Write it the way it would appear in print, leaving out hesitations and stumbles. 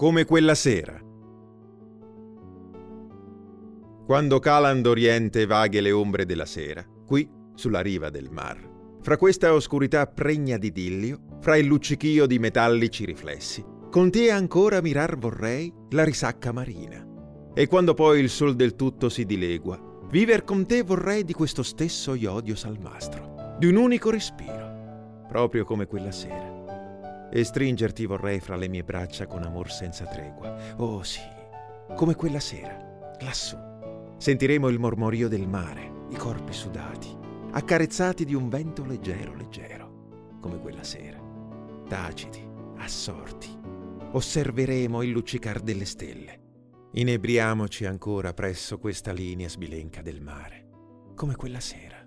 come quella sera. Quando calan d'oriente vaghe le ombre della sera, qui, sulla riva del mar, fra questa oscurità pregna d'idillio, fra il luccichio di metallici riflessi, con te ancora mirar vorrei la risacca marina. E quando poi il sol del tutto si dilegua, viver con te vorrei di questo stesso iodio salmastro, di un unico respiro, proprio come quella sera. E stringerti vorrei fra le mie braccia con amor senza tregua. Oh sì, come quella sera, lassù. Sentiremo il mormorio del mare, i corpi sudati, accarezzati di un vento leggero, leggero, come quella sera. Taciti, assorti, osserveremo il luccicar delle stelle. Inebriamoci ancora presso questa linea sbilenca del mare, come quella sera.